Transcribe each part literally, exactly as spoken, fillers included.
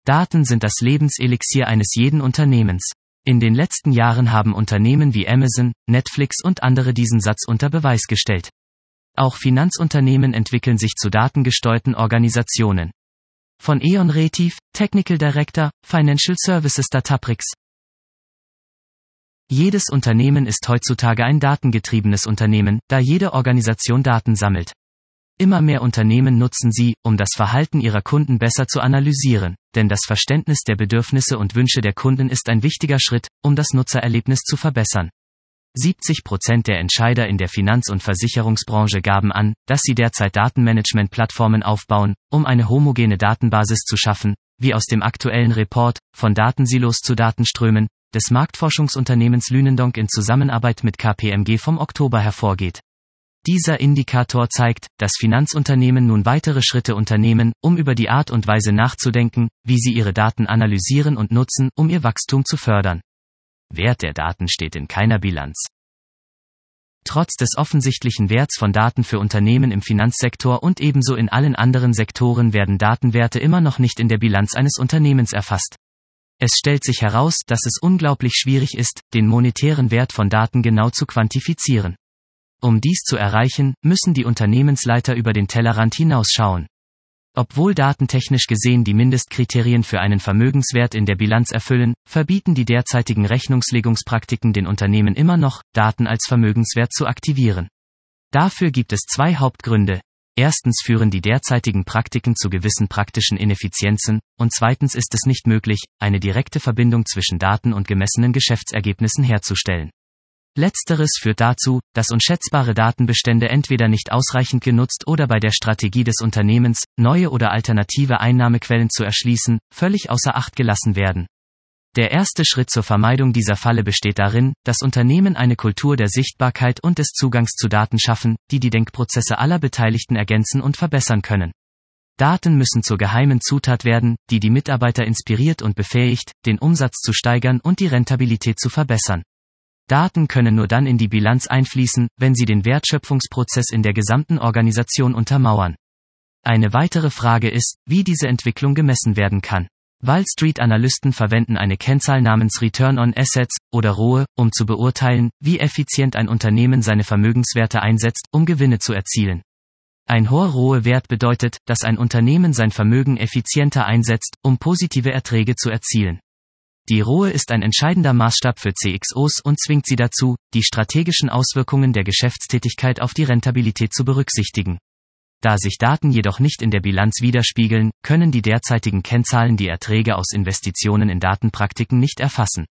Daten sind das Lebenselixier eines jeden Unternehmens. In den letzten Jahren haben Unternehmen wie Amazon, Netflix und andere diesen Satz unter Beweis gestellt. Auch Finanzunternehmen entwickeln sich zu datengesteuerten Organisationen. Von E.ON Retiv, Technical Director, Financial Services Databricks. Jedes Unternehmen ist heutzutage ein datengetriebenes Unternehmen, da jede Organisation Daten sammelt. Immer mehr Unternehmen nutzen sie, um das Verhalten ihrer Kunden besser zu analysieren, denn das Verständnis der Bedürfnisse und Wünsche der Kunden ist ein wichtiger Schritt, um das Nutzererlebnis zu verbessern. siebzig Prozent der Entscheider in der Finanz- und Versicherungsbranche gaben an, dass sie derzeit Datenmanagement-Plattformen aufbauen, um eine homogene Datenbasis zu schaffen, wie aus dem aktuellen Report von Datensilos zu Datenströmen des Marktforschungsunternehmens Lünendonk in Zusammenarbeit mit K P M G vom Oktober hervorgeht. Dieser Indikator zeigt, dass Finanzunternehmen nun weitere Schritte unternehmen, um über die Art und Weise nachzudenken, wie sie ihre Daten analysieren und nutzen, um ihr Wachstum zu fördern. Wert der Daten steht in keiner Bilanz. Trotz des offensichtlichen Werts von Daten für Unternehmen im Finanzsektor und ebenso in allen anderen Sektoren werden Datenwerte immer noch nicht in der Bilanz eines Unternehmens erfasst. Es stellt sich heraus, dass es unglaublich schwierig ist, den monetären Wert von Daten genau zu quantifizieren. Um dies zu erreichen, müssen die Unternehmensleiter über den Tellerrand hinausschauen. Obwohl datentechnisch gesehen die Mindestkriterien für einen Vermögenswert in der Bilanz erfüllen, verbieten die derzeitigen Rechnungslegungspraktiken den Unternehmen immer noch, Daten als Vermögenswert zu aktivieren. Dafür gibt es zwei Hauptgründe. Erstens führen die derzeitigen Praktiken zu gewissen praktischen Ineffizienzen, und zweitens ist es nicht möglich, eine direkte Verbindung zwischen Daten und gemessenen Geschäftsergebnissen herzustellen. Letzteres führt dazu, dass unschätzbare Datenbestände entweder nicht ausreichend genutzt oder bei der Strategie des Unternehmens, neue oder alternative Einnahmequellen zu erschließen, völlig außer Acht gelassen werden. Der erste Schritt zur Vermeidung dieser Falle besteht darin, dass Unternehmen eine Kultur der Sichtbarkeit und des Zugangs zu Daten schaffen, die die Denkprozesse aller Beteiligten ergänzen und verbessern können. Daten müssen zur geheimen Zutat werden, die die Mitarbeiter inspiriert und befähigt, den Umsatz zu steigern und die Rentabilität zu verbessern. Daten können nur dann in die Bilanz einfließen, wenn sie den Wertschöpfungsprozess in der gesamten Organisation untermauern. Eine weitere Frage ist, wie diese Entwicklung gemessen werden kann. Wall Street Analysten verwenden eine Kennzahl namens Return on Assets oder R O E, um zu beurteilen, wie effizient ein Unternehmen seine Vermögenswerte einsetzt, um Gewinne zu erzielen. Ein hoher R O E-Wert bedeutet, dass ein Unternehmen sein Vermögen effizienter einsetzt, um positive Erträge zu erzielen. Die R O E ist ein entscheidender Maßstab für C X Os und zwingt sie dazu, die strategischen Auswirkungen der Geschäftstätigkeit auf die Rentabilität zu berücksichtigen. Da sich Daten jedoch nicht in der Bilanz widerspiegeln, können die derzeitigen Kennzahlen die Erträge aus Investitionen in Datenpraktiken nicht erfassen.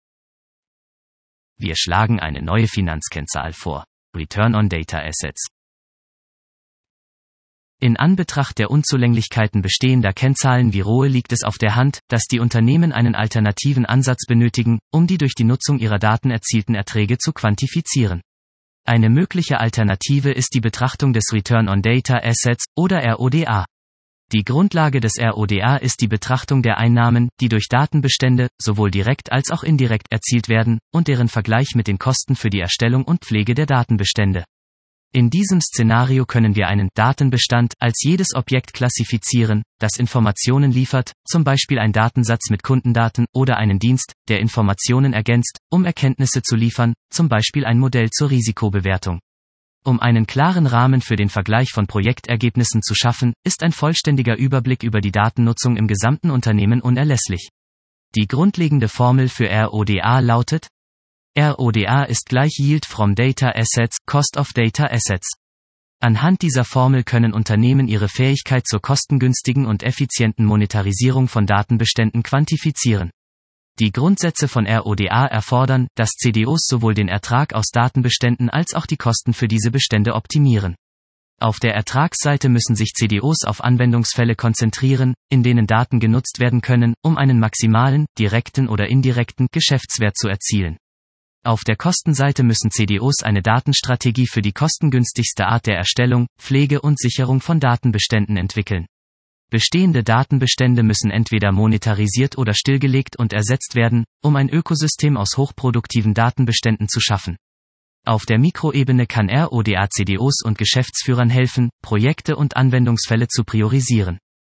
Wir schlagen eine neue Finanzkennzahl vor: Return on Data Assets. In Anbetracht der Unzulänglichkeiten bestehender Kennzahlen wie R O E liegt es auf der Hand, dass die Unternehmen einen alternativen Ansatz benötigen, um die durch die Nutzung ihrer Daten erzielten Erträge zu quantifizieren. Eine mögliche Alternative ist die Betrachtung des Return on Data Assets, oder R O D A. Die Grundlage des R O D A ist die Betrachtung der Einnahmen, die durch Datenbestände, sowohl direkt als auch indirekt erzielt werden, und deren Vergleich mit den Kosten für die Erstellung und Pflege der Datenbestände. In diesem Szenario können wir einen Datenbestand als jedes Objekt klassifizieren, das Informationen liefert, zum Beispiel ein Datensatz mit Kundendaten, oder einen Dienst, der Informationen ergänzt, um Erkenntnisse zu liefern, zum Beispiel ein Modell zur Risikobewertung. Um einen klaren Rahmen für den Vergleich von Projektergebnissen zu schaffen, ist ein vollständiger Überblick über die Datennutzung im gesamten Unternehmen unerlässlich. Die grundlegende Formel für R O D A lautet: R O D A ist gleich Yield from Data Assets, Cost of Data Assets. Anhand dieser Formel können Unternehmen ihre Fähigkeit zur kostengünstigen und effizienten Monetarisierung von Datenbeständen quantifizieren. Die Grundsätze von R O D A erfordern, dass C D Os sowohl den Ertrag aus Datenbeständen als auch die Kosten für diese Bestände optimieren. Auf der Ertragsseite müssen sich C D Os auf Anwendungsfälle konzentrieren, in denen Daten genutzt werden können, um einen maximalen, direkten oder indirekten Geschäftswert zu erzielen. Auf der Kostenseite müssen C D Os eine Datenstrategie für die kostengünstigste Art der Erstellung, Pflege und Sicherung von Datenbeständen entwickeln. Bestehende Datenbestände müssen entweder monetarisiert oder stillgelegt und ersetzt werden, um ein Ökosystem aus hochproduktiven Datenbeständen zu schaffen. Auf der Mikroebene kann R O D A C D Os und Geschäftsführern helfen, Projekte und Anwendungsfälle zu priorisieren.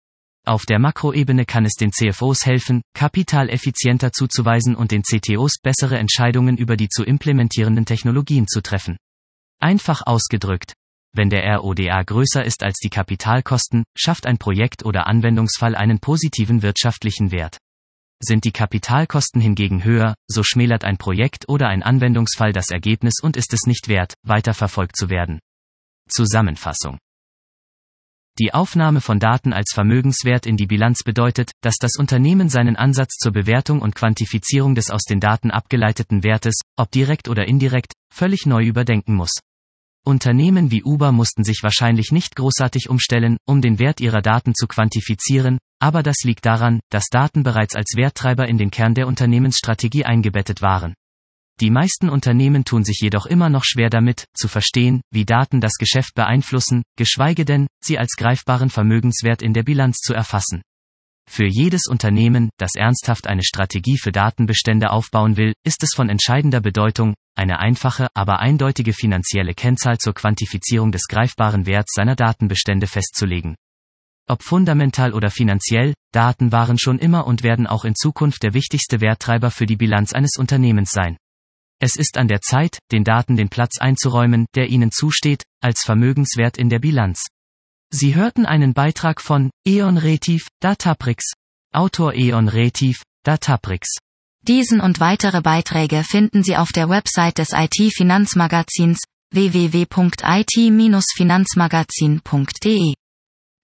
Auf der Makroebene kann es den C F Os helfen, Kapital effizienter zuzuweisen und den C T Os bessere Entscheidungen über die zu implementierenden Technologien zu treffen. Einfach ausgedrückt: Wenn der R O D A größer ist als die Kapitalkosten, schafft ein Projekt oder Anwendungsfall einen positiven wirtschaftlichen Wert. Sind die Kapitalkosten hingegen höher, so schmälert ein Projekt oder ein Anwendungsfall das Ergebnis und ist es nicht wert, weiterverfolgt zu werden. Zusammenfassung: Die Aufnahme von Daten als Vermögenswert in die Bilanz bedeutet, dass das Unternehmen seinen Ansatz zur Bewertung und Quantifizierung des aus den Daten abgeleiteten Wertes, ob direkt oder indirekt, völlig neu überdenken muss. Unternehmen wie Uber mussten sich wahrscheinlich nicht großartig umstellen, um den Wert ihrer Daten zu quantifizieren, aber das liegt daran, dass Daten bereits als Werttreiber in den Kern der Unternehmensstrategie eingebettet waren. Die meisten Unternehmen tun sich jedoch immer noch schwer damit, zu verstehen, wie Daten das Geschäft beeinflussen, geschweige denn, sie als greifbaren Vermögenswert in der Bilanz zu erfassen. Für jedes Unternehmen, das ernsthaft eine Strategie für Datenbestände aufbauen will, ist es von entscheidender Bedeutung, eine einfache, aber eindeutige finanzielle Kennzahl zur Quantifizierung des greifbaren Werts seiner Datenbestände festzulegen. Ob fundamental oder finanziell, Daten waren schon immer und werden auch in Zukunft der wichtigste Werttreiber für die Bilanz eines Unternehmens sein. Es ist an der Zeit, den Daten den Platz einzuräumen, der ihnen zusteht, als Vermögenswert in der Bilanz. Sie hörten einen Beitrag von Eon Retif, Databricks. Autor Eon Retif, Databricks. Diesen und weitere Beiträge finden Sie auf der Website des I T-Finanzmagazins w w w punkt i t Bindestrich finanzmagazin punkt d e.